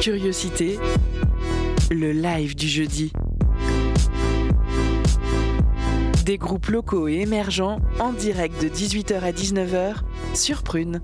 Curiosité, le live du jeudi. Des groupes locaux et émergents en direct de 18h à 19h sur Prune.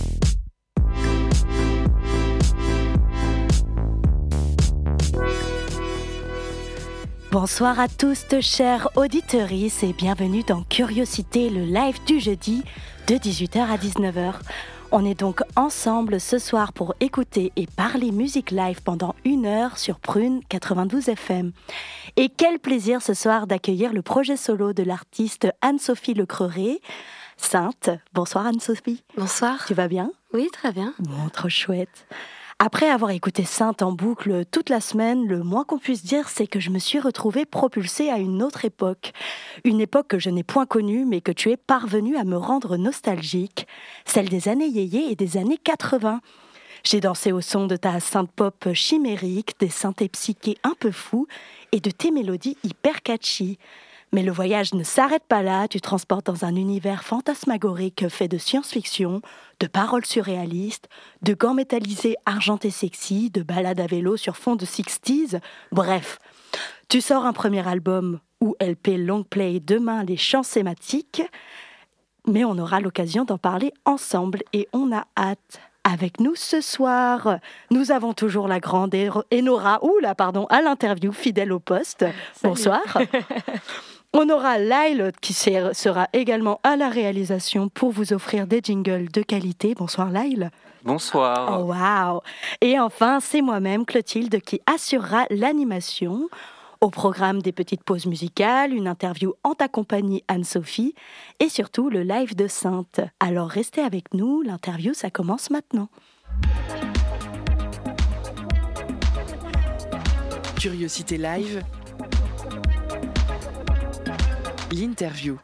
Bonsoir à tous, chers auditeurs, et bienvenue dans Curiosité, le live du jeudi de 18h à 19h. On est donc ensemble ce soir pour écouter et parler musique live pendant 1 heure sur Prune 92 FM. Et quel plaisir ce soir d'accueillir le projet solo de l'artiste Anne-Sophie Lecreuret, Sainte. Bonsoir Anne-Sophie. Bonsoir. Tu vas bien ? Oui, très bien. Bon, trop chouette. Après avoir écouté Sainte en boucle toute la semaine, le moins qu'on puisse dire, c'est que je me suis retrouvée propulsée à une autre époque. Une époque que je n'ai point connue, mais que tu es parvenue à me rendre nostalgique. Celle des années yéyé et des années 80. J'ai dansé au son de ta synth pop chimérique, des synthés psychés un peu fous et de tes mélodies hyper catchy. Mais le voyage ne s'arrête pas là, tu transportes dans un univers fantasmagorique fait de science-fiction, de paroles surréalistes, de gants métallisés argentés sexy, de balades à vélo sur fond de 60s, bref. Tu sors un premier album ou LP long play demain, les chants thématiques, mais on aura l'occasion d'en parler ensemble et on a hâte. Avec nous ce soir, nous avons toujours la grande Enora, à l'interview, fidèle au poste. Salut. Bonsoir. On aura Lyle qui sera également à la réalisation pour vous offrir des jingles de qualité. Bonsoir Lyle. Bonsoir. Oh waouh. Et enfin, c'est moi-même Clotilde qui assurera l'animation. Au programme des petites pauses musicales, une interview en ta compagnie Anne-Sophie et surtout le live de Sainte. Alors restez avec nous, l'interview ça commence maintenant. Curiosité live. L'interview.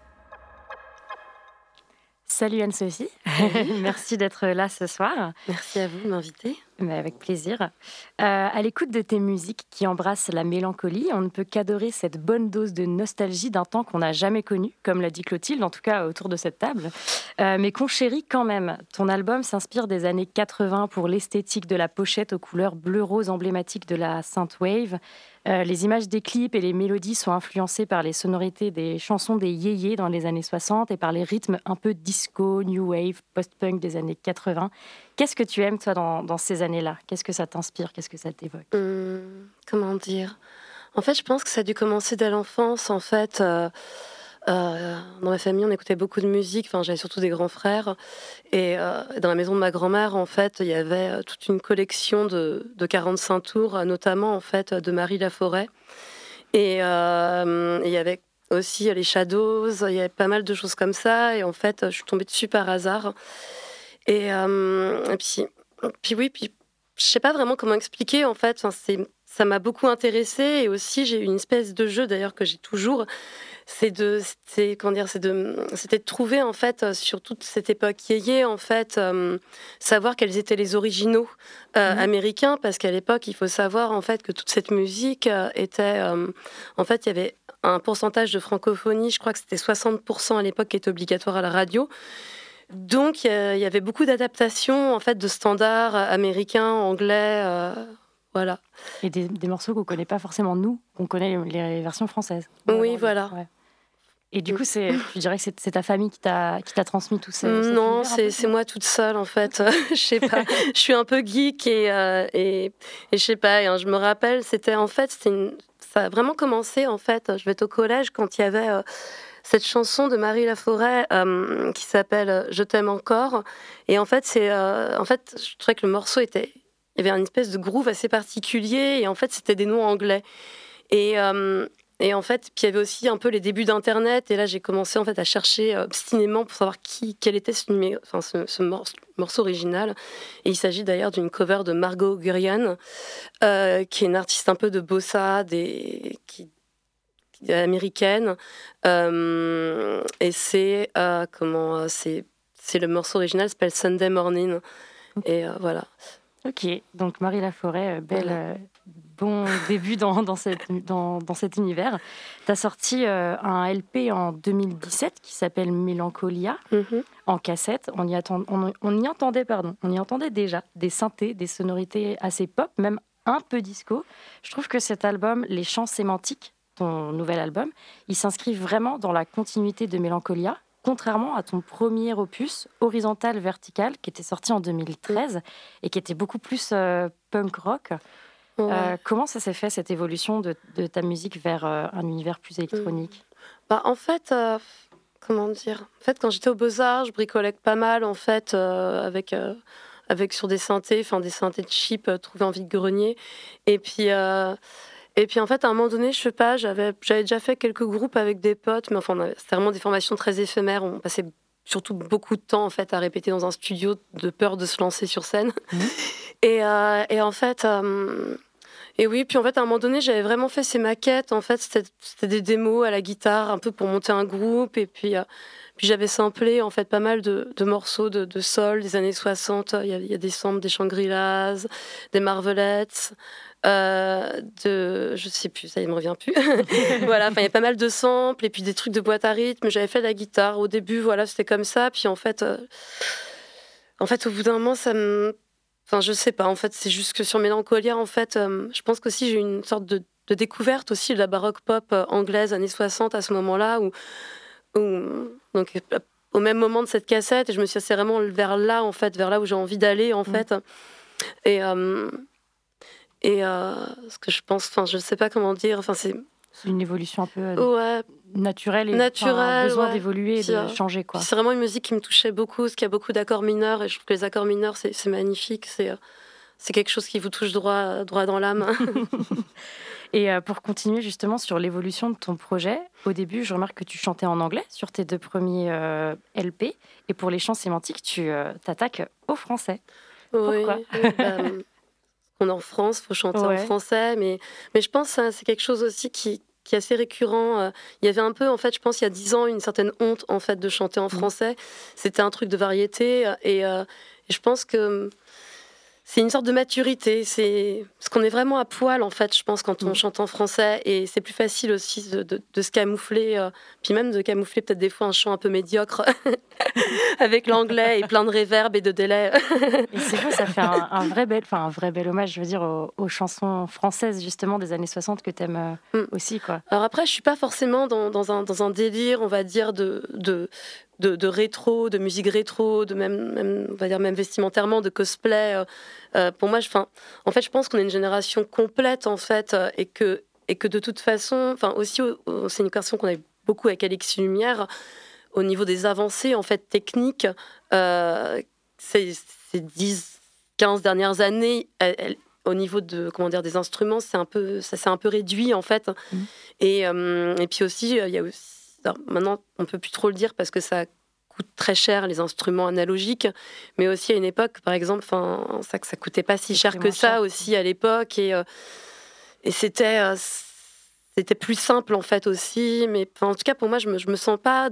Salut Anne-Sophie, merci d'être là ce soir. Merci à vous de m'inviter. Mais avec plaisir. À l'écoute de tes musiques qui embrassent la mélancolie, on ne peut qu'adorer cette bonne dose de nostalgie d'un temps qu'on n'a jamais connu, comme l'a dit Clotilde, en tout cas autour de cette table, mais qu'on chérit quand même. Ton album s'inspire des années 80 pour l'esthétique de la pochette aux couleurs bleu-rose emblématiques de la synthwave. Les images des clips et les mélodies sont influencées par les sonorités des chansons des yéyés dans les années 60 et par les rythmes un peu disco, new wave, post-punk des années 80. Qu'est-ce que tu aimes, toi, dans ces années-là ? Qu'est-ce que ça t'inspire ? Qu'est-ce que ça t'évoque ? Comment dire ? En fait, je pense que ça a dû commencer dès l'enfance. En fait, dans ma famille, on écoutait beaucoup de musique. Enfin, j'avais surtout des grands frères. Et dans la maison de ma grand-mère, en fait, il y avait toute une collection de 45 tours, notamment, en fait, de Marie Laforêt. Et il y avait aussi les Shadows. Il y avait pas mal de choses comme ça. Et en fait, je suis tombée dessus par hasard. Et puis, je sais pas vraiment comment expliquer, en fait. Enfin, ça m'a beaucoup intéressée. Et aussi, j'ai une espèce de jeu, d'ailleurs, que j'ai toujours. C'était de trouver, en fait, sur toute cette époque yéyé, en fait, savoir quels étaient les originaux américains, parce qu'à l'époque, il faut savoir, en fait, que toute cette musique était... en fait, il y avait un pourcentage de francophonie, je crois que c'était 60% à l'époque, qui était obligatoire à la radio. Donc, il y avait beaucoup d'adaptations, en fait, de standards américains, anglais, voilà. Et des morceaux qu'on ne connaît pas forcément, nous, qu'on connaît les versions françaises. Oui, voilà. Ouais. Et du coup, tu dirais que c'est ta famille qui t'a transmis tout ça? Non, c'est moi toute seule, en fait. Je sais pas. Je suis un peu geek et je sais pas. Je me rappelle, ça a vraiment commencé, en fait. Je vais être au collège quand il y avait... cette chanson de Marie Laforêt qui s'appelle « Je t'aime encore ». Et en fait, je trouvais que le morceau il y avait une espèce de groove assez particulier. Et en fait, c'était des noms anglais. Et en fait, puis il y avait aussi un peu les débuts d'Internet. Et là, j'ai commencé en fait à chercher obstinément pour savoir quel était ce morceau original. Et il s'agit d'ailleurs d'une cover de Margot Gurian, qui est une artiste un peu de bossa, américaine, et c'est le morceau original s'appelle Sunday Morning. Et voilà. Ok, donc Marie Laforêt, bon début dans cet univers. Tu as sorti un LP en 2017 qui s'appelle Mélancolia, en cassette. On y entendait déjà des synthés, des sonorités assez pop, même un peu disco. Je trouve que cet album, Les Champs Sémantiques, ton nouvel album, il s'inscrit vraiment dans la continuité de Mélancolia, contrairement à ton premier opus, Horizontal Vertical, qui était sorti en 2013 et qui était beaucoup plus punk rock. Ouais. Comment ça s'est fait, cette évolution de ta musique vers un univers plus électronique ? En fait, comment dire ? En fait, quand j'étais aux Beaux-Arts, je bricolais pas mal, en fait, avec sur des synthés de cheap, trouvés en vide-grenier. Et puis, en fait, à un moment donné, je sais pas, j'avais déjà fait quelques groupes avec des potes, mais enfin, c'était vraiment des formations très éphémères. On passait surtout beaucoup de temps, en fait, à répéter dans un studio de peur de se lancer sur scène. Et en fait... Et oui, puis en fait, à un moment donné, j'avais vraiment fait ces maquettes. En fait, c'était des démos à la guitare, un peu pour monter un groupe. Et puis j'avais samplé en fait pas mal de morceaux de soul des années 60. Il y a des samples des Shangri-Las, des Marvelettes, je sais plus, ça il me revient plus. Voilà, enfin il y a pas mal de samples et puis des trucs de boîte à rythme. J'avais fait de la guitare au début, voilà, c'était comme ça. Puis en fait, au bout d'un moment, ça me... Enfin, je sais pas, en fait, c'est juste que sur Mélancolia, en fait, je pense qu'aussi j'ai eu une sorte de découverte aussi de la baroque pop anglaise, années 60, à ce moment-là, donc, au même moment de cette cassette, et je me suis dit, c'est vraiment vers là, en fait, vers là où j'ai envie d'aller, en fait. Et ce que je pense, enfin, je sais pas comment dire, enfin, c'est une évolution un peu ouais, naturelle et un besoin d'évoluer et de changer, quoi. C'est vraiment une musique qui me touchait beaucoup, parce qu'il y a beaucoup d'accords mineurs, et je trouve que les accords mineurs, c'est magnifique, c'est quelque chose qui vous touche droit dans l'âme. Et pour continuer justement sur l'évolution de ton projet, au début, je remarque que tu chantais en anglais sur tes 2 premiers LP, et pour Les Champs Sémantiques, tu t'attaques au français. Pourquoi ? On est en France, il faut chanter en français, mais je pense que c'est quelque chose aussi qui est assez récurrent. Il y avait un peu, en fait, je pense, il y a 10 ans, une certaine honte, en fait, de chanter en français. C'était un truc de variété, et je pense que c'est une sorte de maturité. Parce qu'on est vraiment à poil, en fait, je pense, quand on chante en français, et c'est plus facile aussi de se camoufler, puis même de camoufler peut-être des fois un chant un peu médiocre avec l'anglais et plein de réverb et de délai. Et c'est vrai, ça fait un vrai bel hommage, je veux dire, aux chansons françaises justement des années 60 que t'aimes aussi, quoi. Alors après, je suis pas forcément dans un délire, on va dire, de rétro, de musique rétro, de même on va dire même vestimentairement, de cosplay. Pour moi, en fait, je pense qu'on est une génération complète, en fait, et que de toute façon, enfin aussi, c'est une question qu'on a eu beaucoup avec Alexis Lumière. Au niveau des avancées, en fait, techniques, ces 10-15 dernières années, au niveau des instruments, ça s'est un peu réduit, en fait. Et puis aussi, il y a aussi... Alors, maintenant, on ne peut plus trop le dire parce que ça coûte très cher, les instruments analogiques. Mais aussi, à une époque, par exemple, ça ne coûtait pas si cher que ça aussi à l'époque. Et c'était plus simple, en fait, aussi. Mais en tout cas, pour moi, je me sens pas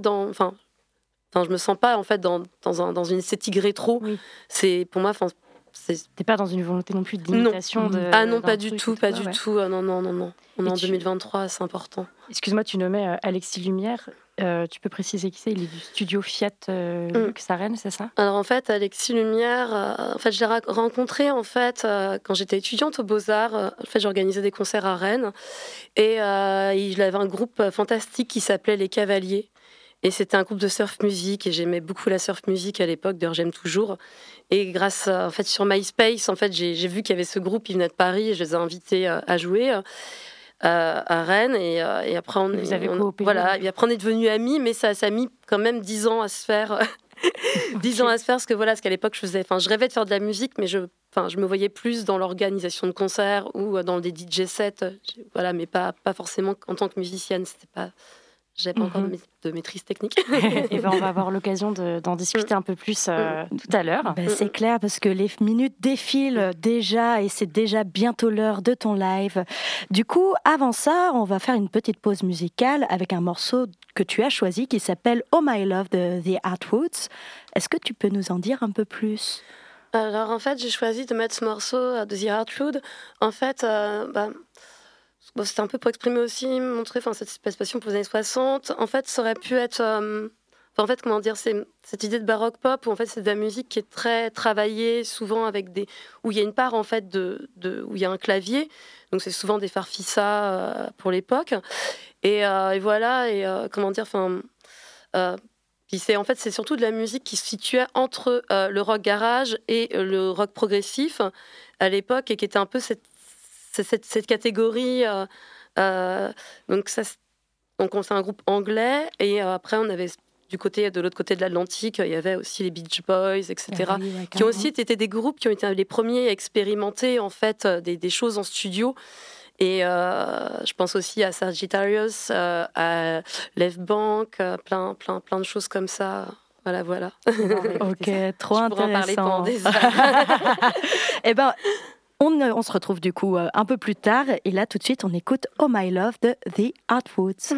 je me sens pas, en fait, dans une esthétique rétro. Oui. Pour moi... T'es pas dans une volonté non plus d'imitation non, pas du tout. Non. On est en 2023, c'est important. Excuse-moi, tu nommais Alexis Lumière. Tu peux préciser qui c'est ? Il est du studio Fiat Lux à Rennes, c'est ça ? Alors en fait, Alexis Lumière, je l'ai rencontré en fait quand j'étais étudiante aux Beaux-Arts. En fait, j'organisais des concerts à Rennes et il avait un groupe fantastique qui s'appelait Les Cavaliers. Et c'était un groupe de surf music et j'aimais beaucoup la surf music à l'époque, d'ailleurs j'aime toujours. Et grâce en fait sur MySpace, en fait j'ai vu qu'il y avait ce groupe, il venait de Paris et je les ai invités à jouer à Rennes et après vous avez coopéré. Voilà, et après on est devenus amis, mais ça a mis quand même 10 ans à se faire. 10 ans à se faire, parce qu'à l'époque je rêvais de faire de la musique, mais je me voyais plus dans l'organisation de concerts ou dans des DJ sets, voilà, mais pas forcément en tant que musicienne, j'avais pas encore de maîtrise technique. Et on va avoir l'occasion d'en discuter un peu plus tout à l'heure. C'est clair, parce que les minutes défilent déjà et c'est déjà bientôt l'heure de ton live. Du coup, avant ça, on va faire une petite pause musicale avec un morceau que tu as choisi qui s'appelle Oh My Love de The Artwoods. Est-ce que tu peux nous en dire un peu plus ? Alors en fait, j'ai choisi de mettre ce morceau de The Artwoods. En fait, c'était un peu pour exprimer aussi, montrer cette passion pour les années 60. En fait, ça aurait pu être en fait, comment dire, c'est cette idée de baroque pop où en fait c'est de la musique qui est très travaillée, souvent avec où il y a une part en fait où il y a un clavier, donc c'est souvent des farfisa pour l'époque, et voilà, et comment dire, puis c'est surtout de la musique qui se situait entre le rock garage et le rock progressif à l'époque, et qui était un peu cette catégorie. Donc c'est un groupe anglais, et après on avait de l'autre côté de l'Atlantique, il y avait aussi les Beach Boys, etc., Ah oui, ouais, qui ont aussi été des groupes qui ont été les premiers à expérimenter en fait des choses en studio. Et je pense aussi à Sagittarius, à Left Bank, plein de choses comme ça. Voilà. Ok, trop Je pourrais en parler pendant intéressant. des heures. Eh ben, on se retrouve du coup un peu plus tard. Et là, tout de suite, on écoute Oh My Love de The Artwoods.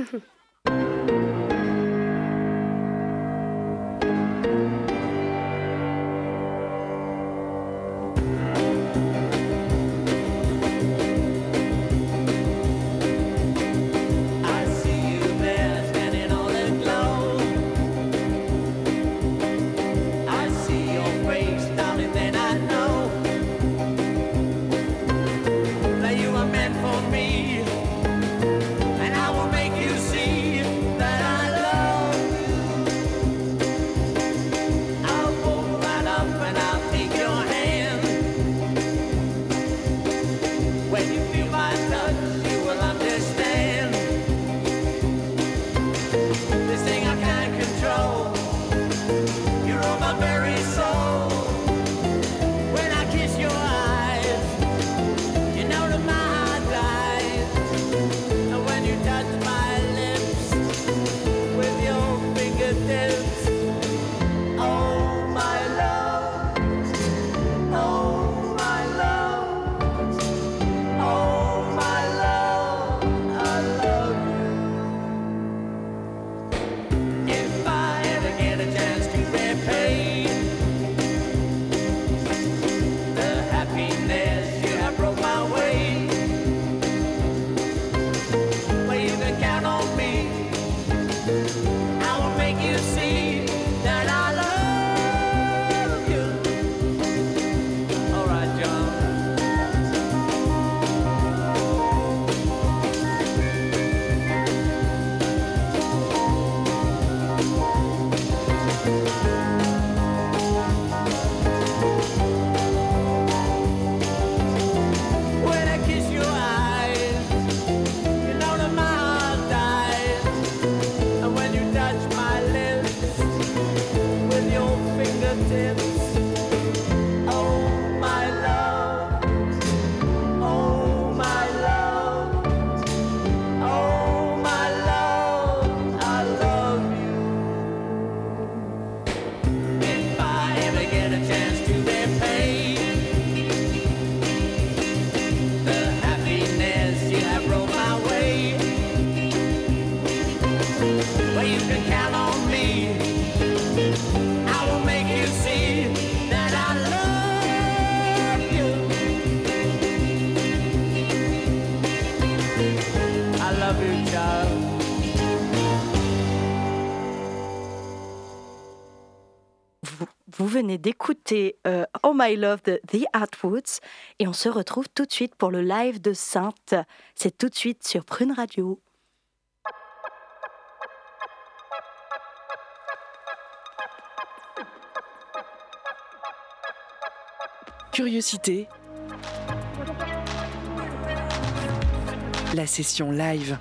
Vous venez d'écouter Oh My Love de The Artwoods et on se retrouve tout de suite pour le live de Sainte. C'est tout de suite sur Prune Radio. Curiosité. La session live.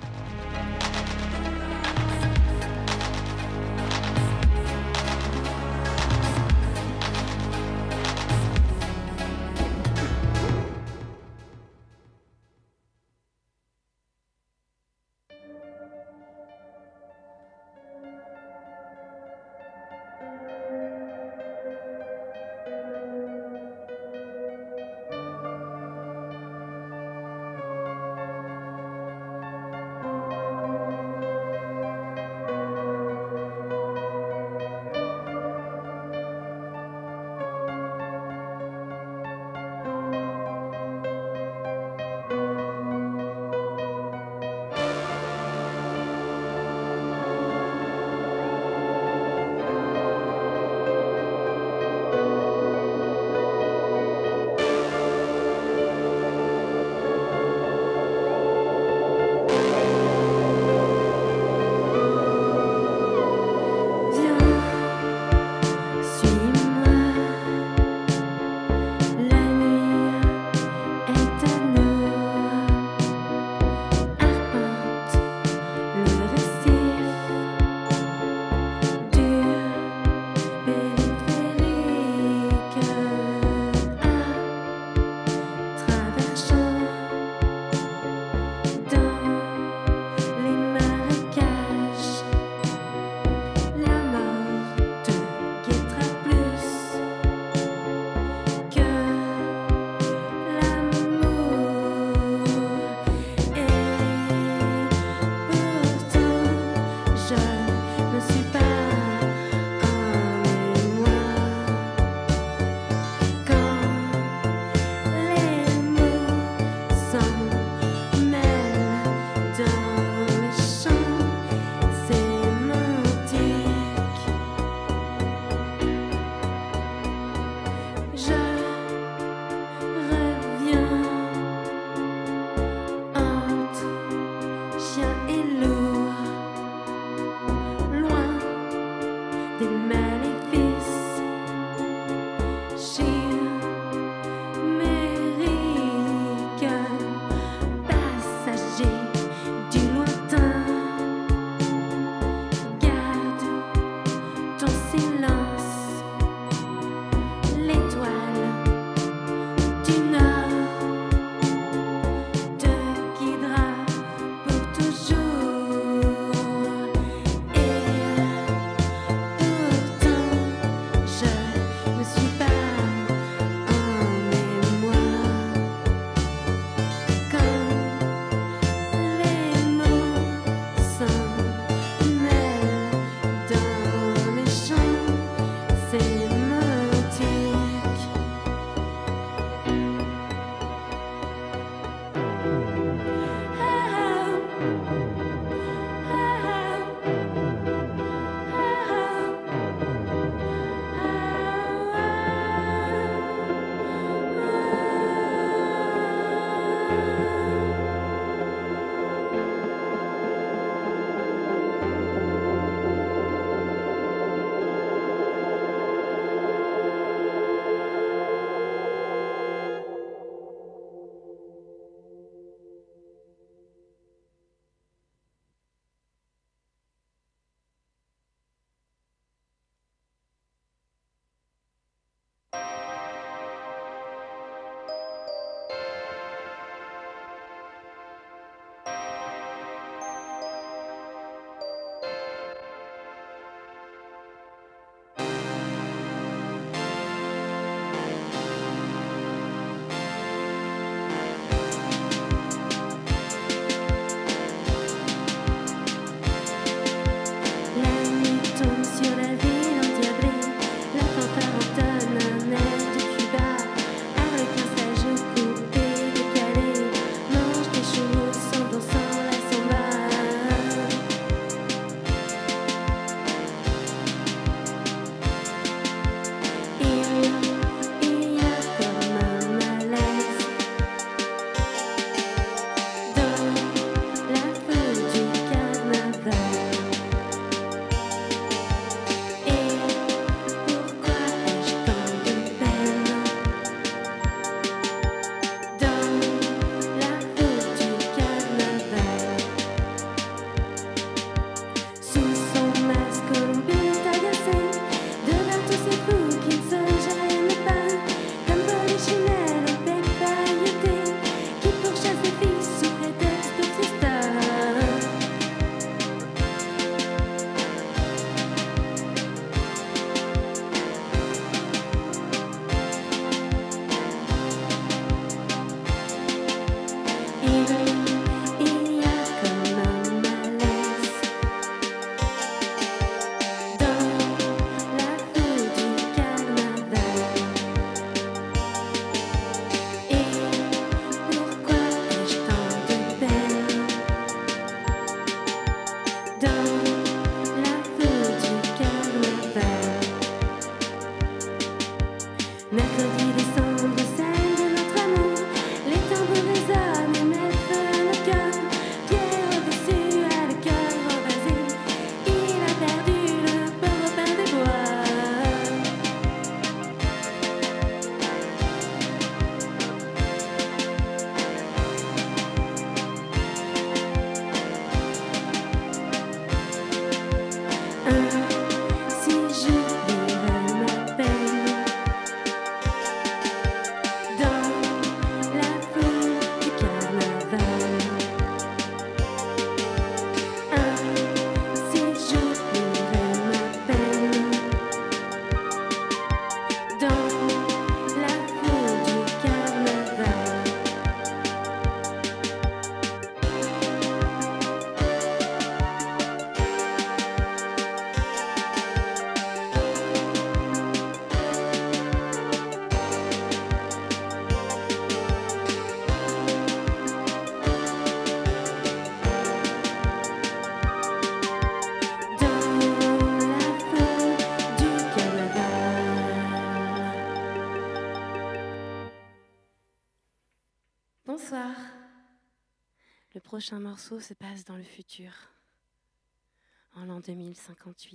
Bonsoir. Le prochain morceau se passe dans le futur, en l'an 2058.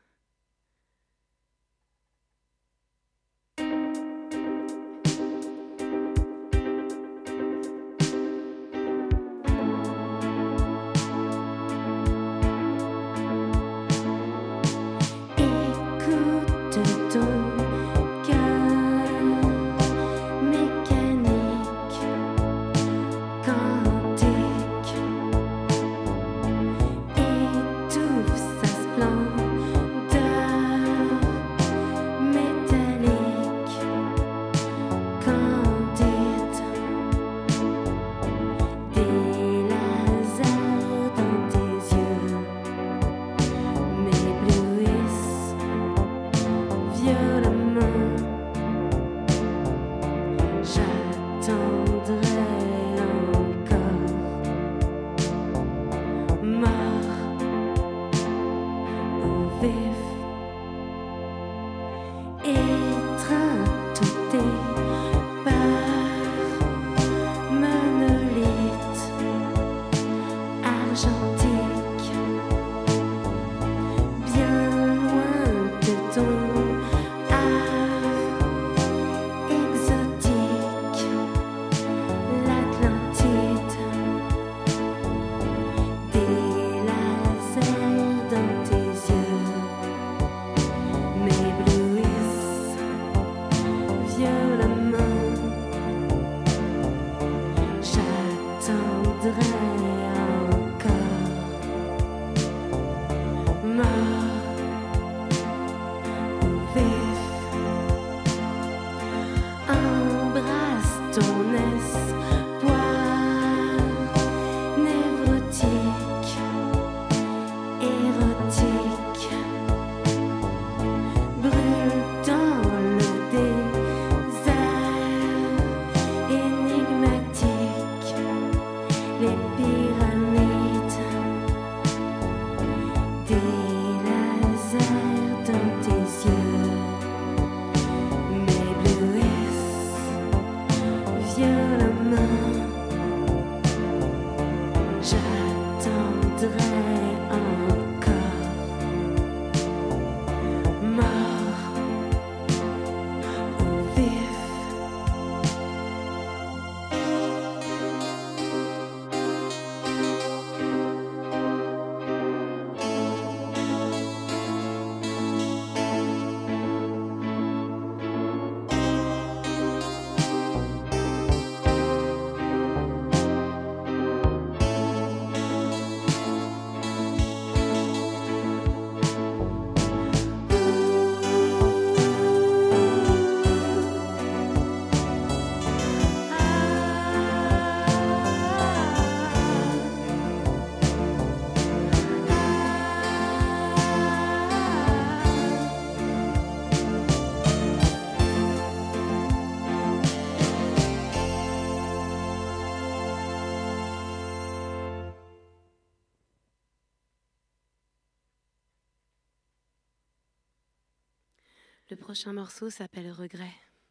Le prochain morceau s'appelle Regret.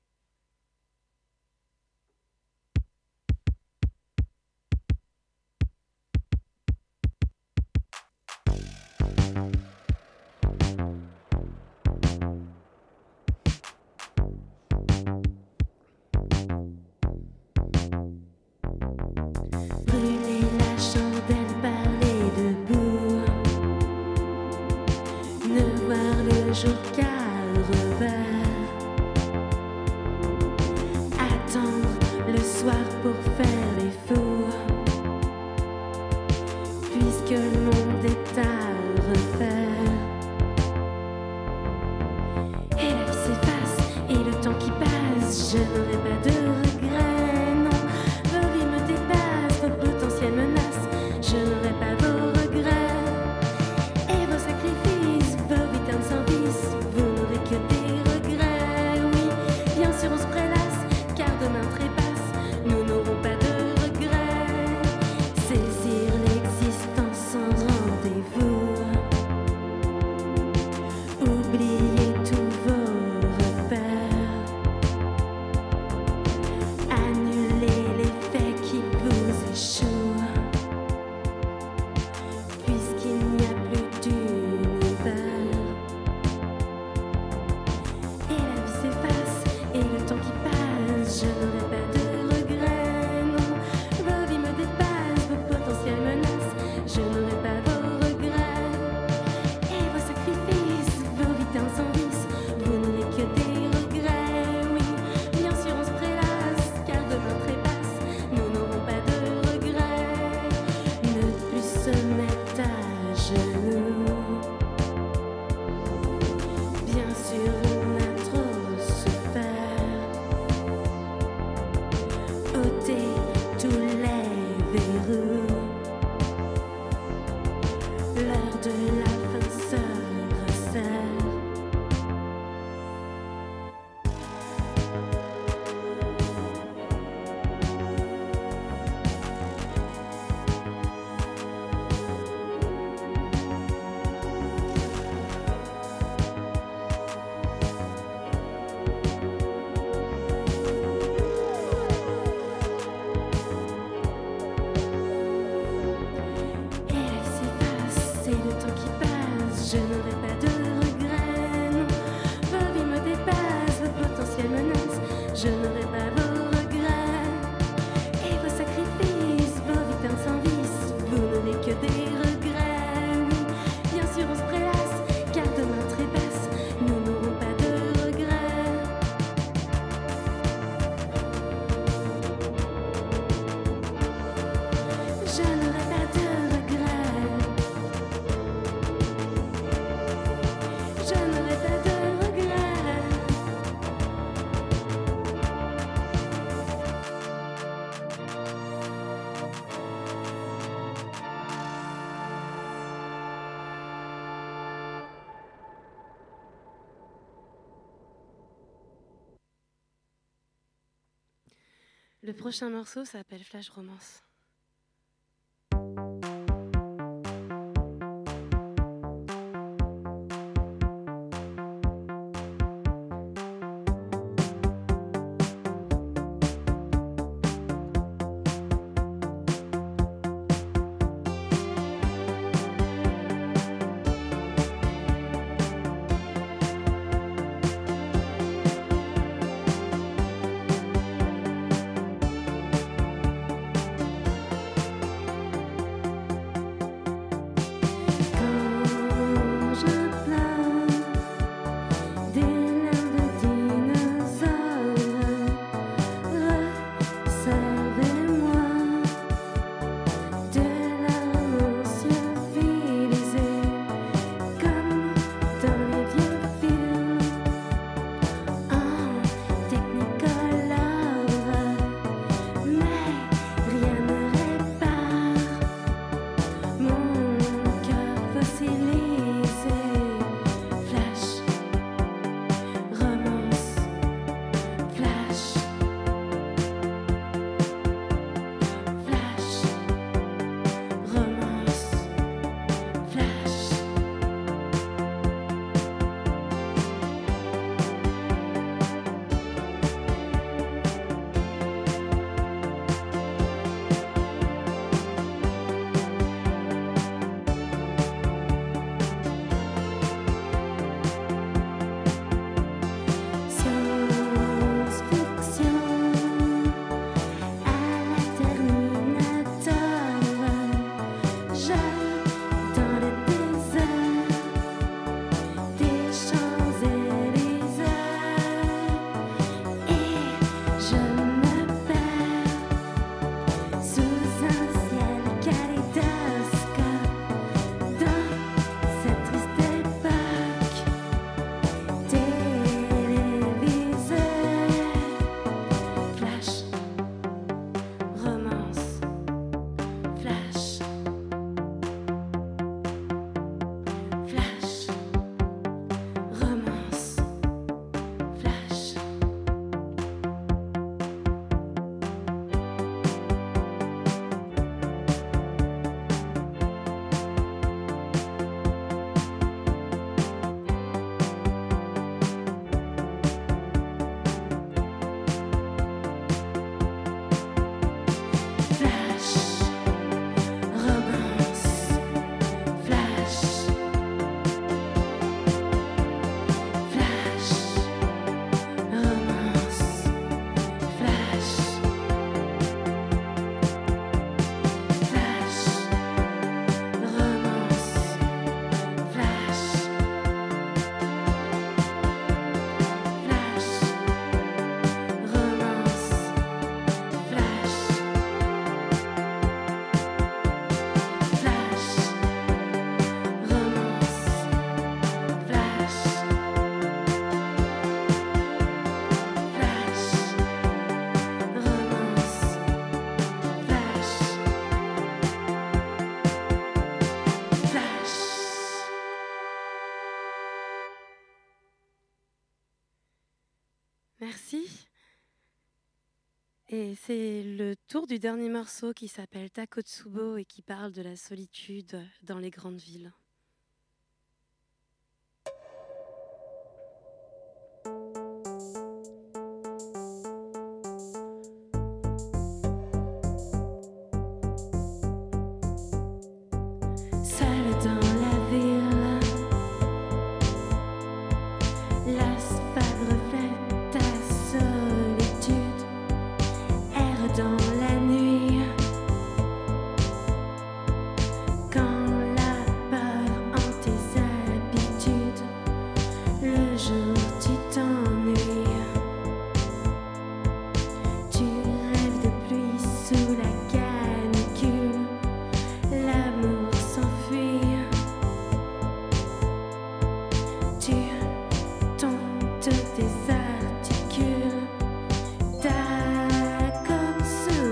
Brûler la chandelle, parler debout, ne voir le jour qu'à revers, attendre le soir pour faire les fous, puisque le monde est à refaire. Et la vie s'efface, et le temps qui passe, je n'aurai pas de regrets, non. Vos vies me dépassent, vos potentielles menaces, je n'aurai pas vos regrets. Et vos sacrifices, vos vies sans vice, vous n'aurez que des regrets. Oui, bien sûr on se prélasse, car demain trépasse, nous n'aurons pas de regrets. Le prochain morceau s'appelle Flash Romance. Merci. Et c'est le tour du dernier morceau qui s'appelle Takotsubo et qui parle de la solitude dans les grandes villes. Seul dans la ville, l'asphalte reflète ta solitude. Erre dans la nuit, quand la peur hante tes habitudes. Le jour tu t'ennuies, tu rêves de pluie sous la canicule. L'amour s'enfuit, tu tombes, te désarticules. Takotsubo.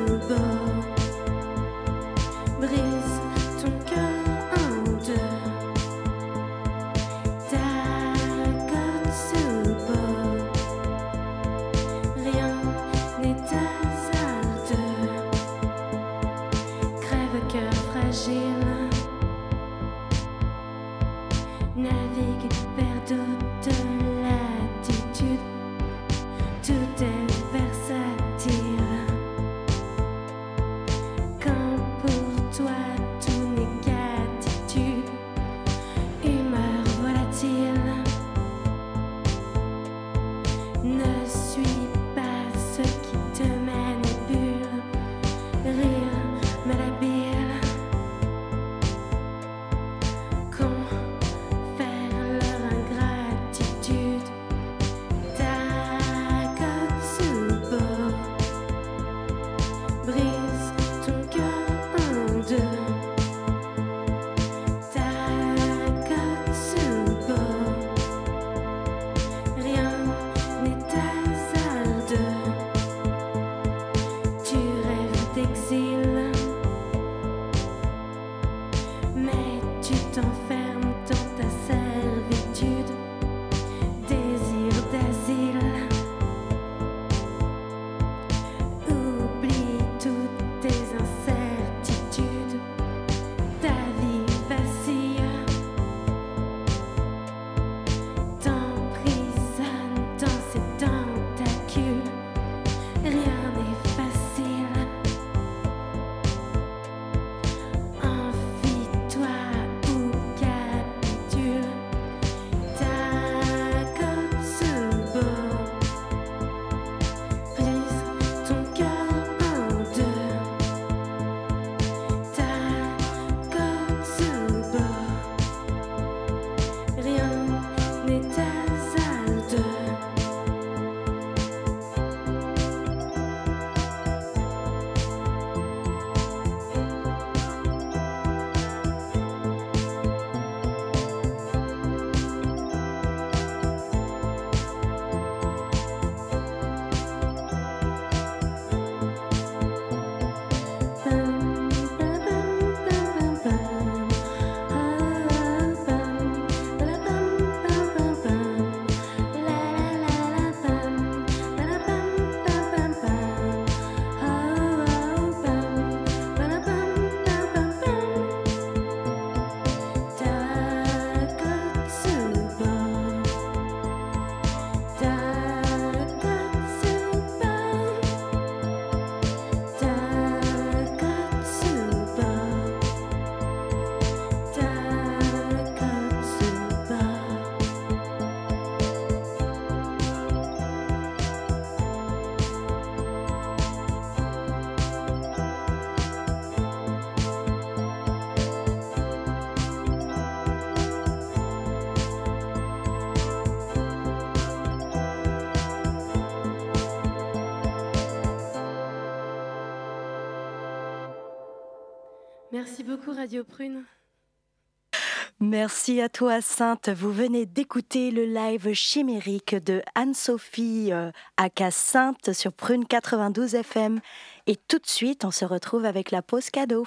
Merci beaucoup Radio Prune. Merci à toi Sainte, vous venez d'écouter le live chimérique de Anne-Sophie aka Sainte sur Prune 92 FM et tout de suite on se retrouve avec la pause cadeau.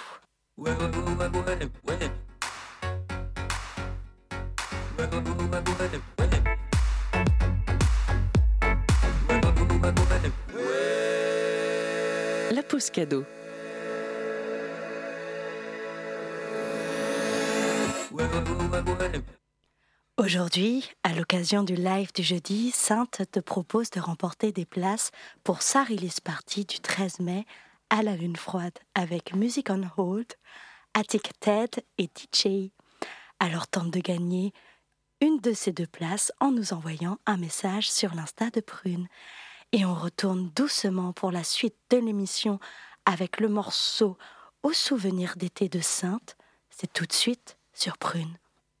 La pause cadeau. Aujourd'hui, à l'occasion du live du jeudi, Sainte te propose de remporter des places pour sa release party du 13 mai à la Lune Froide avec Music on Hold, Attic Ted et DJ. Alors tente de gagner une de ces 2 places en nous envoyant un message sur l'Insta de Prune. Et on retourne doucement pour la suite de l'émission avec le morceau Au souvenir d'été de Sainte. C'est tout de suite sur Prune.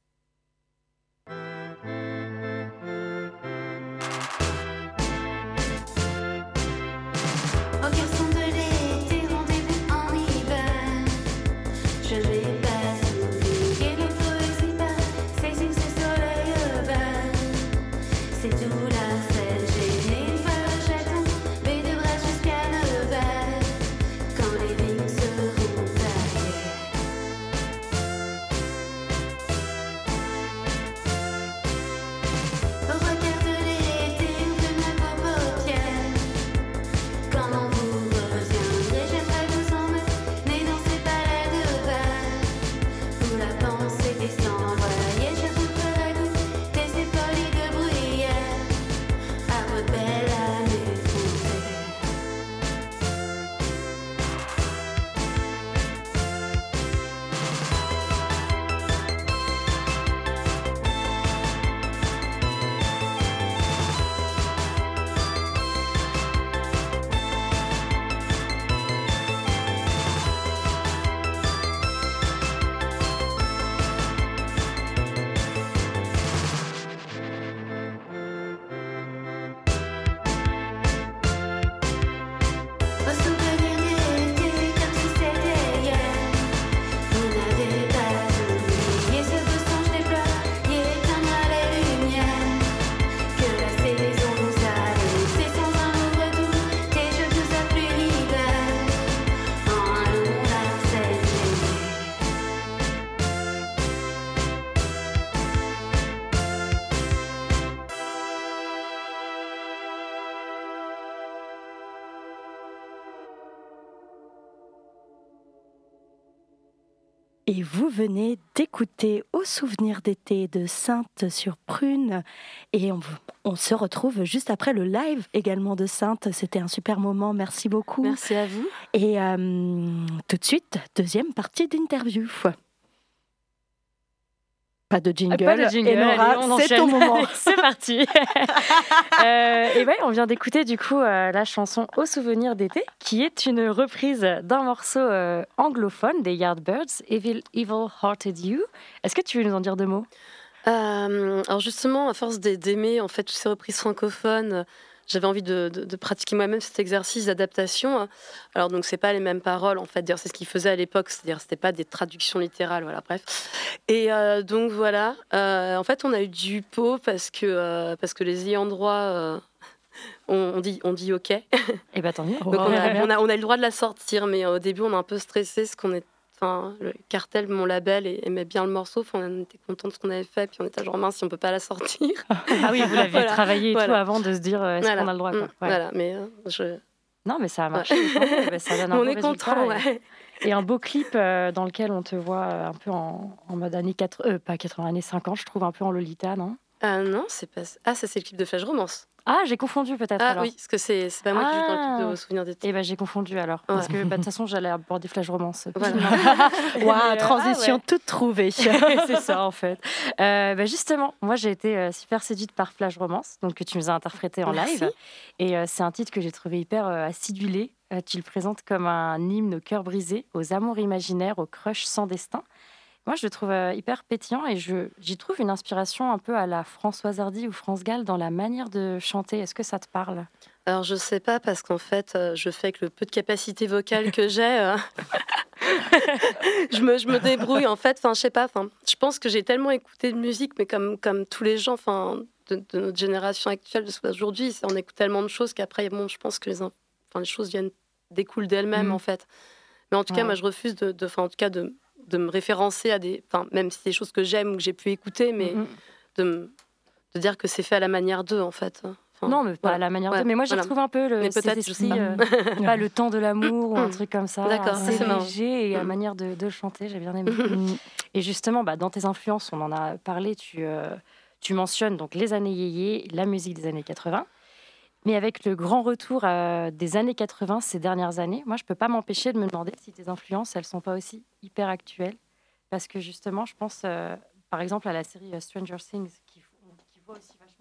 Au garçon de l'été, rendez-vous en hiver. Je vais pas oublier le poésie pas, c'est sur ce soleil vert. C'est tout la scène, j'ai né une fois le chaton, mais de bras jusqu'à Nevers. Quand les vignes seront taillées. Au regard de l'été, de ma paupière. Quand vous reviendrez, j'aimerais vous emmener dans ces palais de verre où la pensée est s'envoyer. Je vous ferai goûter ces folies de bruyère à votre belle année foncée. Au souvenir d'été, comme si c'était hier. Vous n'avez pas oublié ce beau songe déployé, éteindre les lumières. Que la saison vous a laissé sans un retour, et je vous offre l'hiver en un long larcène gêné. Et vous venez d'écouter Au souvenir d'été de Sainte sur Prune. Et on se retrouve juste après le live également de Sainte. C'était un super moment, merci beaucoup. Merci à vous. Et tout de suite, deuxième partie d'interview. Pas de jingle. Pas de jingle, Et Nora, allez, on c'est enchaîne. ton moment. C'est parti. Et ouais, on vient d'écouter du coup la chanson Au souvenir d'été, qui est une reprise d'un morceau anglophone des Yardbirds, Evil Hearted You. Est-ce que tu veux nous en dire 2 mots ? Alors justement, à force d'aimer en fait toutes ces reprises francophones, j'avais envie de pratiquer moi-même cet exercice d'adaptation. Alors donc c'est pas les mêmes paroles en fait. D'ailleurs c'est ce qu'ils faisaient à l'époque, c'est-à-dire c'était pas des traductions littérales, voilà, bref. Et donc voilà. En fait on a eu du pot parce que les ayants droit on dit OK. Eh ben tant mieux. Donc on a eu le droit de la sortir, mais au début on a un peu stressé parce qu'on est. Enfin, le cartel, mon label, aimait bien le morceau. Enfin, on était content de ce qu'on avait fait. Puis on était genre mince si on peut pas la sortir. Ah oui, vous l'avez Voilà. travaillé et Voilà. tout avant de se dire est-ce Voilà. qu'on a le droit quoi. Ouais. Voilà, mais Non, mais ça a marché. Ouais. Ça donne un on bon est résultat, content. et- Ouais. Et un beau clip dans lequel on te voit un peu en mode années 80, pas 80, années 50, je trouve un peu en Lolita, non ? Non, c'est pas. Ah, ça c'est le clip de Flash Romance. Ah, j'ai confondu peut-être Ah alors. oui, parce que c'est pas moi qui joue dans le clip de Ah. Au souvenir d'été. Eh ben j'ai confondu alors. Parce que de toute façon, j'allais aborder Flash Romance. Voilà. Waouh, transition toute trouvée. C'est ça en fait. Justement, moi j'ai été super séduite par Flash Romance, donc que tu nous as interprété en Merci. live. Et c'est un titre que j'ai trouvé hyper acidulé. Tu le présentes comme un hymne au cœur brisé, aux amours imaginaires, aux crushs sans destin. Moi, je le trouve hyper pétillant et j'y trouve une inspiration un peu à la Françoise Hardy ou France Gall dans la manière de chanter. Est-ce que ça te parle ? Alors, je sais pas, parce qu'en fait, je fais avec le peu de capacité vocale que j'ai. Je me débrouille, en fait. Enfin, je sais pas. Enfin, je pense que j'ai tellement écouté de musique, mais comme tous les gens, enfin, de notre génération actuelle, aujourd'hui, on écoute tellement de choses qu'après, bon, je pense que les choses découlent d'elles-mêmes, en fait. Mais en tout cas, moi, je refuse en tout cas, de me référencer à enfin, même si c'est des choses que j'aime ou que j'ai pu écouter, mais de dire que c'est fait à la manière d'eux, en fait. Enfin, non, mais pas à la manière de. Mais moi, j'y retrouve un peu cet esprit, pas le temps de l'amour ou un truc comme ça. D'accord, assez c'est marrant. léger et la manière de le chanter, j'ai bien aimé. Et justement, dans tes influences, on en a parlé, tu mentionnes donc les années yéyé, la musique des années 80. Mais avec le grand retour des années 80 ces dernières années, moi, je peux pas m'empêcher de me demander si tes influences, elles sont pas aussi hyper actuelles. Parce que justement, je pense, par exemple, à la série Stranger Things, qui voit aussi vachement...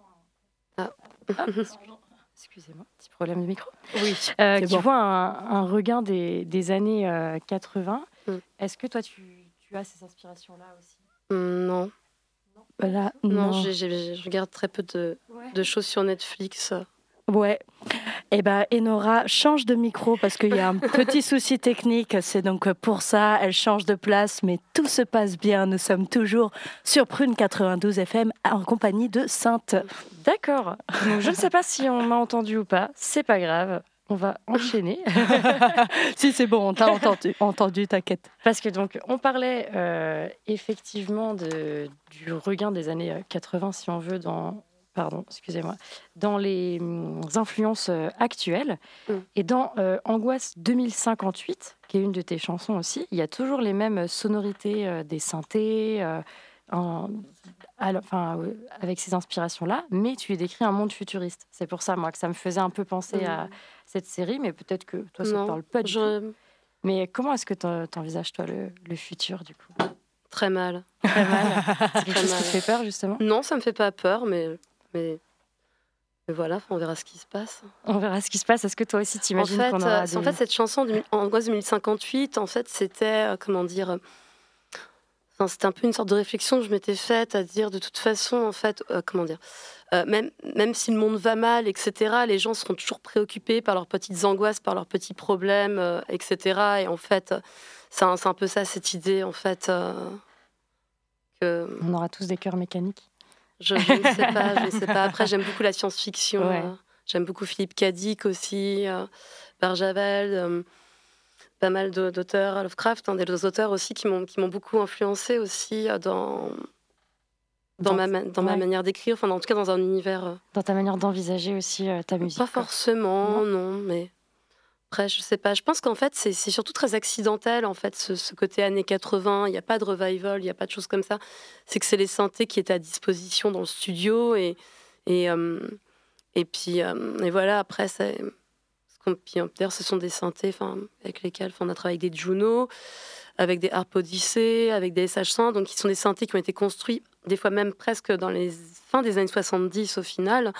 Excusez-moi, petit problème de micro. Oui, qui voit un regain des années 80. Est-ce que toi, tu as ces inspirations-là aussi? Non. Voilà, non. Je regarde très peu de choses sur Netflix. Ouais. Eh ben, Enora change de micro parce qu'il y a un petit souci technique. C'est donc pour ça, elle change de place, mais tout se passe bien. Nous sommes toujours sur Prune 92 FM en compagnie de Sainte. D'accord. Donc, je ne sais pas si on m'a entendu ou pas. C'est pas grave. On va enchaîner. Si, c'est bon, on t'a entendu, t'inquiète. Parce que donc, on parlait effectivement du regain des années 80, si on veut, dans les influences actuelles. Et dans Angoisse 2058, qui est une de tes chansons aussi, il y a toujours les mêmes sonorités des synthés, avec ces inspirations-là, mais tu y décris un monde futuriste. C'est pour ça, moi, que ça me faisait un peu penser à cette série, mais peut-être que toi, ça ne te parle pas du tout. Mais comment est-ce que tu envisages, toi, le futur, du coup? Très mal. Très mal. C'est quelque chose qui te fait peur, justement? Non, ça ne me fait pas peur, mais voilà, on verra ce qui se passe. On verra ce qui se passe. Est-ce que toi aussi, t'imagines qu'on aura des... En fait, cette chanson Angoisse 2058, en fait, c'était, c'était un peu une sorte de réflexion que je m'étais faite, à dire, de toute façon, en fait, même si le monde va mal, etc., les gens seront toujours préoccupés par leurs petites angoisses, par leurs petits problèmes, etc. Et en fait, c'est un peu ça, cette idée, en fait, que... On aura tous des cœurs mécaniques. Je ne sais pas. Après, j'aime beaucoup la science-fiction. Ouais. J'aime beaucoup Philippe K. Dick aussi, Barjavel, pas mal d'auteurs, Lovecraft, des auteurs aussi qui m'ont beaucoup influencé aussi dans ma manière d'écrire, en tout cas dans un univers... Dans ta manière d'envisager aussi ta musique. Pas forcément, non, mais... Après, je sais pas. Je pense qu'en fait, c'est surtout très accidentel, en fait, ce côté années 80. Il n'y a pas de revival, il n'y a pas de choses comme ça. C'est que c'est les synthés qui étaient à disposition dans le studio. Et voilà, après, d'ailleurs, ce sont des synthés avec lesquels on a travaillé avec des Juno, avec des Harp Odyssey, avec des SH100. Donc, qui sont des synthés qui ont été construits, des fois même presque dans les fins des années 70 au final.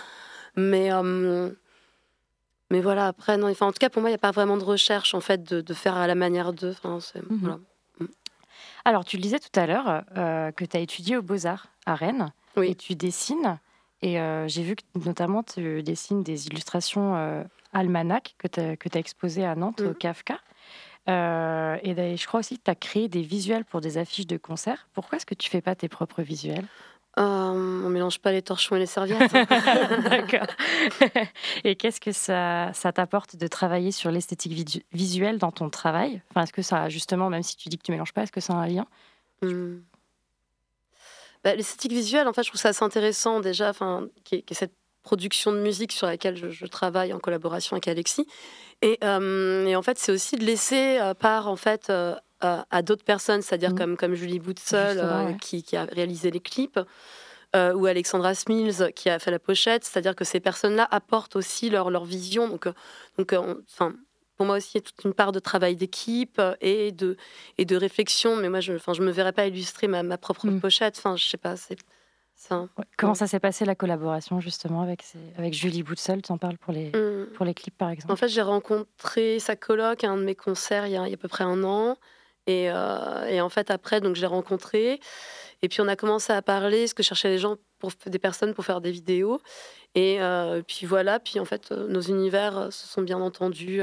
Mais voilà, après, non, en tout cas, pour moi, il n'y a pas vraiment de recherche, en fait, de faire à la manière d'eux. Voilà. Alors, tu le disais tout à l'heure que tu as étudié aux Beaux-Arts à Rennes. Oui. Et tu dessines. Et j'ai vu que, notamment, tu dessines des illustrations almanach que tu as exposées à Nantes, au Kafka. Et je crois aussi que tu as créé des visuels pour des affiches de concerts. Pourquoi est-ce que tu ne fais pas tes propres visuels? On mélange pas les torchons et les serviettes. D'accord. Et qu'est-ce que ça t'apporte de travailler sur l'esthétique visuelle dans ton travail? Est-ce que ça, justement, même si tu dis que tu mélanges pas, est-ce que ça a un lien? L'esthétique visuelle, en fait, je trouve ça assez intéressant déjà, qui est cette production de musique sur laquelle je travaille en collaboration avec Alexis. Et en fait, c'est aussi de laisser part, en fait, à d'autres personnes, c'est-à-dire comme Julie Boutseul, qui a réalisé les clips, ou Alexandra Smills, qui a fait la pochette, c'est-à-dire que ces personnes-là apportent aussi leur vision. Donc, pour moi aussi, il y a toute une part de travail d'équipe et de réflexion, mais moi, je me verrais pas illustrer ma propre pochette. Je sais pas, c'est... Comment ça s'est passé la collaboration justement avec Julie Boutseul? Tu en parles pour les clips par exemple? En fait, j'ai rencontré sa coloc à un de mes concerts il y a à peu près un an. Et en fait, après, donc, je l'ai rencontré. Et puis, on a commencé à parler, ce que cherchaient les gens des personnes pour faire des vidéos. Et puis voilà, puis en fait, nos univers se sont bien entendus.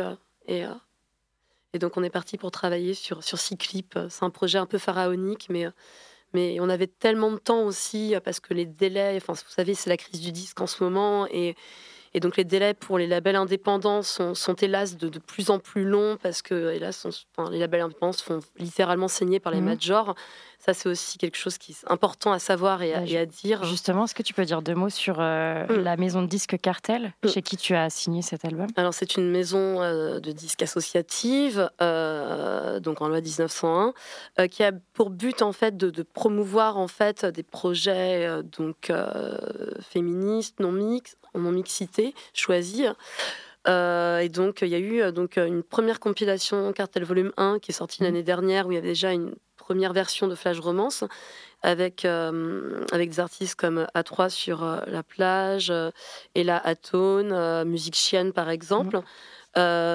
Et donc, on est parti pour travailler sur 6 clips. C'est un projet un peu pharaonique, mais on avait tellement de temps aussi, parce que les délais, enfin, vous savez, c'est la crise du disque en ce moment. Et donc, les délais pour les labels indépendants sont hélas de plus en plus longs, parce que hélas, les labels indépendants se font littéralement saigner par les majors. Ça, c'est aussi quelque chose qui est important à savoir et à dire. Justement, est-ce que tu peux dire 2 mots sur la maison de disques Cartel, chez qui tu as signé cet album? Alors, c'est une maison de disques associative, donc en loi 1901, qui a pour but en fait de promouvoir en fait des projets féministes, non mixité, choisis. Et donc, il y a eu une première compilation Cartel Volume 1 qui est sortie l'année dernière, où il y avait déjà une première version de Flash Romance avec des artistes comme A3 sur La Plage, Ella Atone, Musique Chienne par exemple. Donc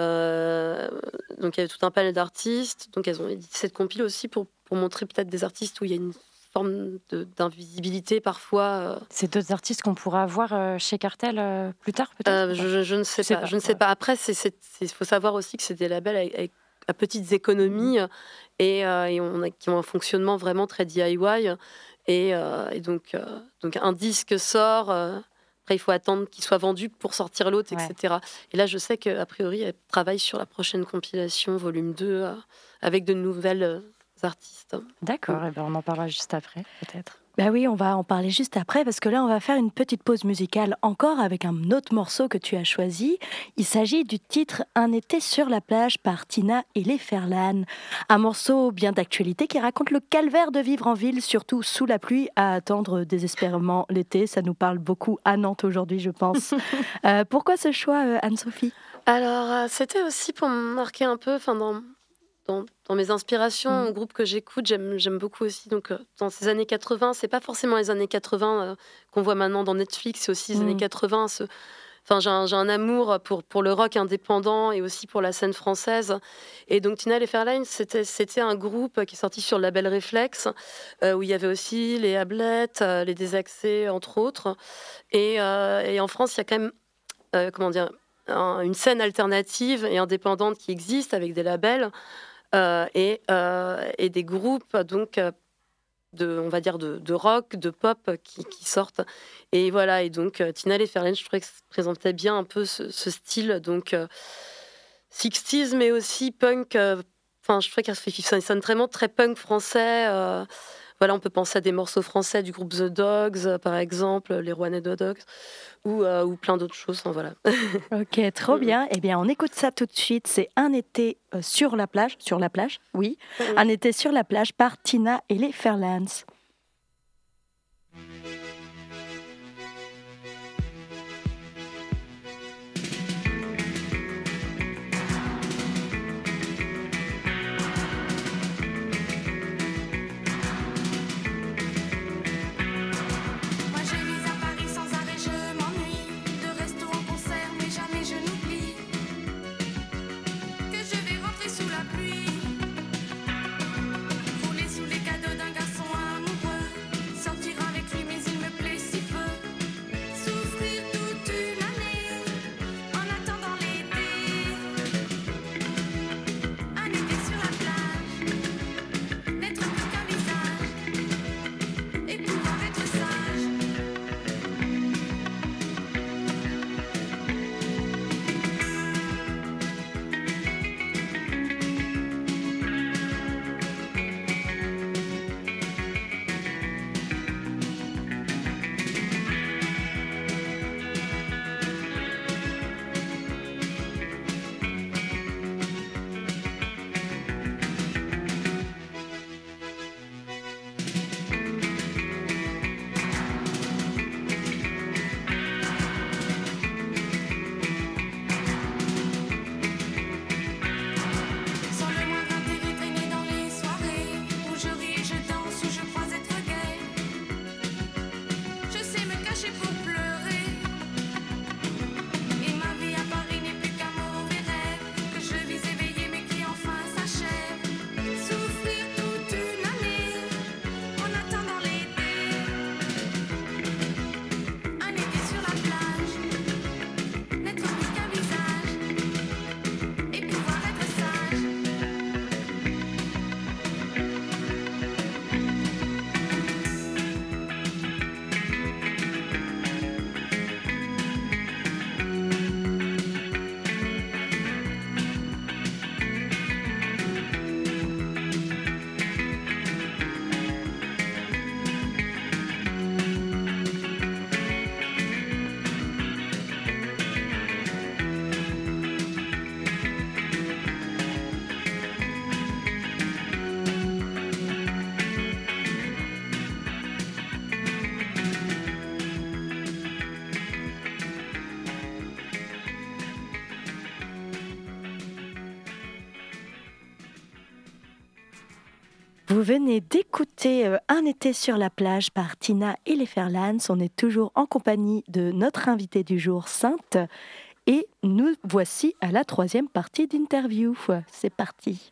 il y avait tout un panel d'artistes. Donc elles ont édité cette compile aussi pour montrer peut-être des artistes où il y a une forme d'invisibilité parfois. C'est d'autres artistes qu'on pourra voir chez Cartel plus tard peut-être? Je ne sais pas. Je ne sais pas. Après, il faut savoir aussi que c'est des labels à petites économies et qui ont un fonctionnement vraiment très DIY. Et donc un disque sort. Après, il faut attendre qu'il soit vendu pour sortir l'autre, etc. Et là, je sais qu'a priori, elle travaille sur la prochaine compilation, volume 2, avec de nouvelles artistes. D'accord, et on en parlera juste après, peut-être. Bah oui, on va en parler juste après, parce que là, on va faire une petite pause musicale encore avec un autre morceau que tu as choisi. Il s'agit du titre « Un été sur la plage » par Tina et les Ferlan. Un morceau bien d'actualité qui raconte le calvaire de vivre en ville, surtout sous la pluie, à attendre désespérément l'été. Ça nous parle beaucoup à Nantes aujourd'hui, je pense. Pourquoi ce choix, Anne-Sophie ? Alors, c'était aussi pour me marquer un peu, dans mes inspirations, au groupe que j'écoute, j'aime beaucoup aussi. Donc, dans ces années 80, c'est pas forcément les années 80 qu'on voit maintenant dans Netflix, c'est aussi les années 80. J'ai un amour pour le rock indépendant et aussi pour la scène française. Et donc, Tina et les Fairlines, c'était un groupe qui est sorti sur le label Reflex, où il y avait aussi les Ablette, les Désaxés, entre autres. Et en France, il y a quand même, une scène alternative et indépendante qui existe avec des labels. Et des groupes on va dire de rock, de pop qui sortent. Et voilà, et donc Tina et les Fairlane, je trouvais que ça présentait bien un peu ce style, donc 60s, mais aussi punk. Je trouvais que ça sonne vraiment très punk français. Voilà, on peut penser à des morceaux français du groupe The Dogs, par exemple, les Rouennais The Dogs, ou plein d'autres choses. Voilà. Ok, trop bien. Eh bien, on écoute ça tout de suite. C'est Un été sur la plage, oui. Un été sur la plage par Tina et les Fairlans. Sous la pluie, rouler sous les cadeaux d'un garçon amoureux. Vous venez d'écouter Un été sur la plage par Tina et les Ferlans. On est toujours en compagnie de notre invitée du jour, Sainte. Et nous voici à la 3e partie d'interview. C'est parti.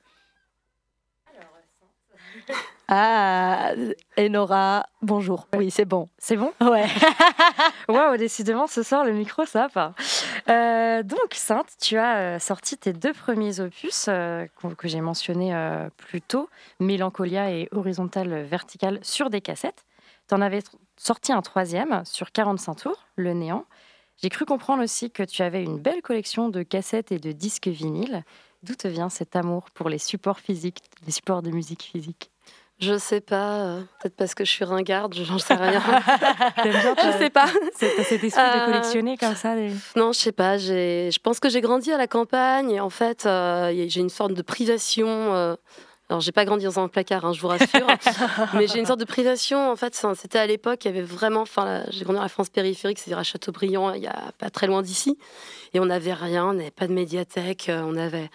Ah, Enora, bonjour. Oui, c'est bon. C'est bon? Ouais. Waouh, décidément, ce soir, le micro, ça va pas. Donc, Sainte, tu as sorti tes 2 premiers opus que j'ai mentionnés plus tôt, Mélancolia et Horizontale Verticale, sur des cassettes. Tu en avais sorti un 3e sur 45 tours, Le Néant. J'ai cru comprendre aussi que tu avais une belle collection de cassettes et de disques vinyles. D'où te vient cet amour pour les supports physiques, les supports de musique physique? Je sais pas, peut-être parce que je suis ringarde, j'en sais rien. T'aimes bien, Je sais pas. T'as cet esprit de collectionner comme ça Non, je sais pas. Je pense que j'ai grandi à la campagne et en fait, j'ai une sorte de privation. Alors, j'ai pas grandi dans un placard, je vous rassure, mais j'ai une sorte de privation. En fait, c'était à l'époque, il y avait vraiment. J'ai grandi dans la France périphérique, c'est-à-dire à Châteaubriand, il y a pas très loin d'ici, et on n'avait rien, on n'avait pas de médiathèque, on avait.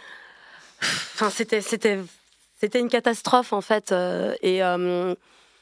Enfin, c'était une catastrophe en fait, et en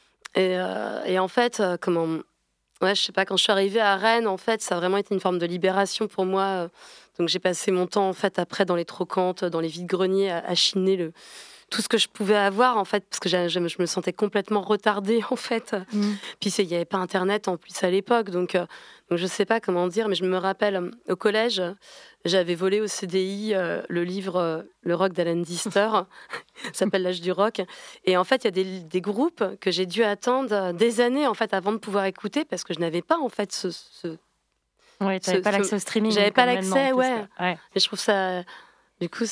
fait, ouais, je sais pas, quand je suis arrivée à Rennes, en fait, ça a vraiment été une forme de libération pour moi. Donc j'ai passé mon temps en fait après dans les trocantes, dans les vides-greniers à chiner tout ce que je pouvais avoir en fait, parce que je me sentais complètement retardée en fait. Puis il n'y avait pas internet en plus à l'époque, donc je sais pas comment dire, mais je me rappelle au collège, j'avais volé au CDI le livre Le rock d'Alan Dister, ça s'appelle L'âge du rock, et en fait il y a des groupes que j'ai dû attendre des années en fait avant de pouvoir écouter, parce que je n'avais pas en fait ouais, tu n'avais pas l'accès au streaming. J'avais pas l'accès, ouais. Ouais. Et je trouve ça, du coup,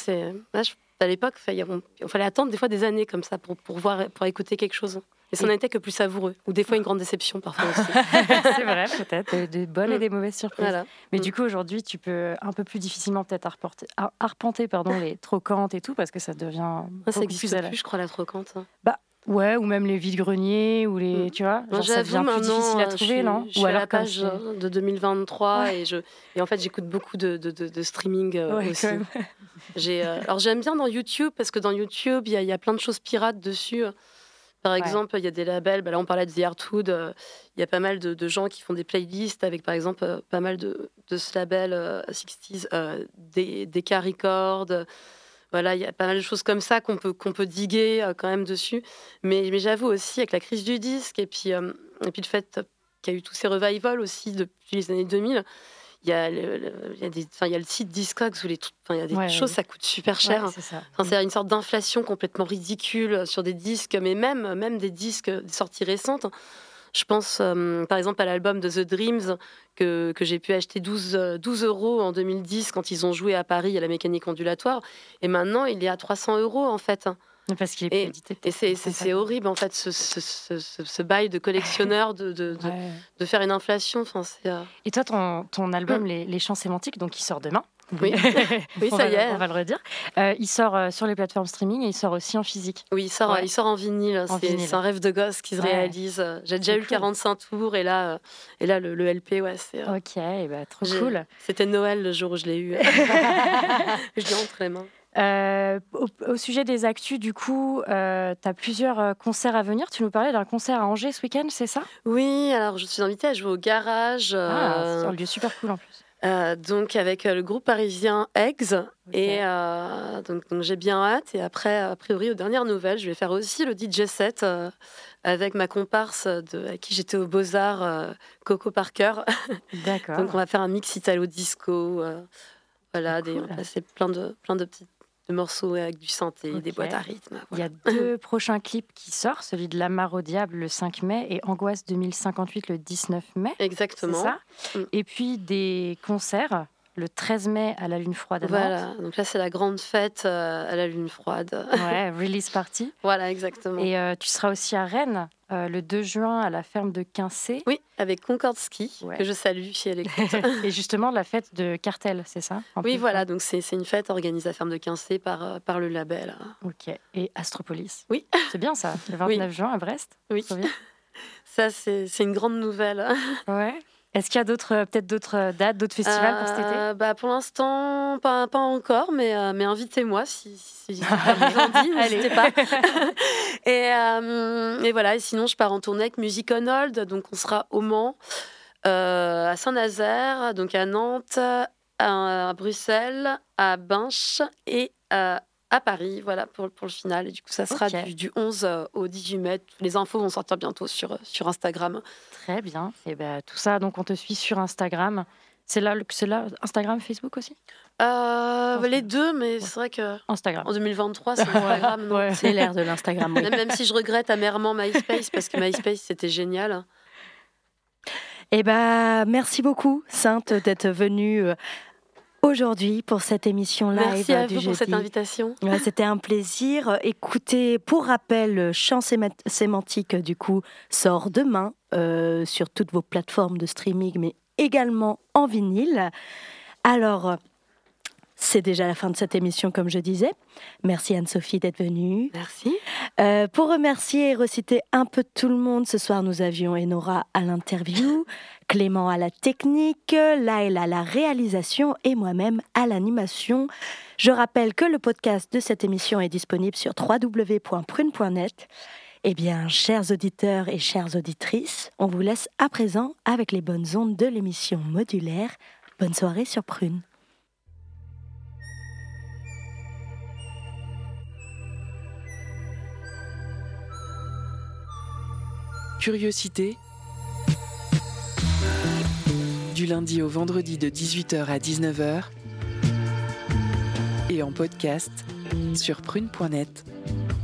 à l'époque, il fallait attendre des fois des années comme ça pour écouter quelque chose. Et ça n'en était que plus savoureux. Ou des fois une grande déception parfois aussi. C'est vrai, peut-être. Des bonnes et des mauvaises surprises. Voilà. Mais du coup, aujourd'hui, tu peux un peu plus difficilement peut-être arpenter les trocantes et tout, parce que ça devient ça n'existe plus, je crois, la trocante. Bah, ouais, ou même les vides-greniers, ou les, tu vois, genre, ça devient plus difficile à trouver, non? Je suis à la page de 2023, ouais. et en fait, j'écoute beaucoup de streaming aussi. Alors, j'aime bien dans YouTube, parce que dans YouTube, il y a plein de choses pirates dessus. Par exemple, il y a des labels, là on parlait de The Artwood, il y a pas mal de gens qui font des playlists avec par exemple pas mal de ce label 60s, DK Records, voilà, il y a pas mal de choses comme ça qu'on peut diguer quand même dessus. Mais j'avoue aussi, avec la crise du disque et puis le fait qu'il y a eu tous ces revivals aussi depuis les années 2000, il y a le site Discogs où il y a des choses, ça coûte super cher. Ouais, c'est ça. C'est une sorte d'inflation complètement ridicule sur des disques, mais même des disques, des sorties récentes. Je pense par exemple à l'album de The Dreams que j'ai pu acheter 12 € en 2010 quand ils ont joué à Paris à la Mécanique Ondulatoire. Et maintenant, il est à 300 € en fait. Parce qu'il est plus édité. Et c'est horrible en fait, ce bail de collectionneur de faire une inflation. Et toi, ton album Les Champs Sémantiques, donc il sort demain. Oui, oui, ça y est. On va le redire. Il sort sur les plateformes streaming et il sort aussi en physique. Oui, il sort en vinyle. C'est un rêve de gosse qui se réalise. J'ai déjà eu le 45 tours et là le LP, c'est. Ok, trop cool. C'était Noël le jour où je l'ai eu. Je l'ai entre les mains. Au sujet des actus, du coup, tu as plusieurs concerts à venir. Tu nous parlais d'un concert à Angers ce week-end, c'est ça? Oui, alors je suis invitée à jouer au Garage. C'est un lieu super cool en plus. Donc avec le groupe parisien Eggs. Okay. Et donc j'ai bien hâte. Et après, a priori, aux dernières nouvelles, je vais faire aussi le DJ set avec ma comparse à qui j'étais aux Beaux-Arts, Coco Parker. D'accord. Donc on va faire un mix italo-disco. Voilà, cool. On va passer plein de petits morceaux avec du synthé, des boîtes à rythme. Voilà. Il y a 2 prochains clips qui sortent, celui de L'amarre au diable le 5 mai et Angoisse 2058 le 19 mai. Exactement. C'est ça. Et puis des concerts le 13 mai à la Lune Froide à Nantes. Voilà, donc là c'est la grande fête à la Lune Froide. Ouais, release party. Voilà, exactement. Et tu seras aussi à Rennes le 2 juin à la ferme de Quincé. Oui, avec Concorde Ski, que je salue si elle écoute. Et justement la fête de Cartel, c'est ça? Oui, voilà, donc c'est une fête organisée à la ferme de Quincé par le label. Ok, et Astropolis. Oui. C'est bien ça, le 29 juin à Brest. Oui. Ça, c'est une grande nouvelle. Ouais. Est-ce qu'il y a peut-être d'autres dates, d'autres festivals pour cet été? Pour l'instant, pas encore, mais invitez-moi si ça vous en dit, n'hésitez pas. Et voilà, et sinon, je pars en tournée avec Music on Hold, donc on sera au Mans, à Saint-Nazaire, donc à Nantes, à Bruxelles, à Binche et à Paris, voilà, pour le final. Et du coup, ça sera du 11 au 18 mai. Les infos vont sortir bientôt sur Instagram. Très bien. Et tout ça, donc on te suit sur Instagram. C'est là Instagram, Facebook aussi? Les deux, mais c'est vrai que Instagram. En 2023, c'est Instagram. Ouais. C'est l'ère de l'Instagram. Oui. Même si je regrette amèrement MySpace, parce que MySpace, c'était génial. Merci beaucoup, Sainte, d'être venue aujourd'hui pour cette émission live. Merci à vous jeudi. pour cette invitation. Ouais, c'était un plaisir. Écoutez, pour rappel, Chant sémantique du coup sort demain sur toutes vos plateformes de streaming, mais également en vinyle. Alors, c'est déjà la fin de cette émission, comme je disais. Merci Anne-Sophie d'être venue. Merci. Pour remercier et reciter un peu tout le monde, ce soir nous avions Enora à l'interview, Clément à la technique, Laëlle à la réalisation et moi-même à l'animation. Je rappelle que le podcast de cette émission est disponible sur www.prune.net. Eh bien, chers auditeurs et chères auditrices, on vous laisse à présent avec les bonnes ondes de l'émission modulaire. Bonne soirée sur Prune. Curiosité, du lundi au vendredi de 18h à 19h et en podcast sur prune.net.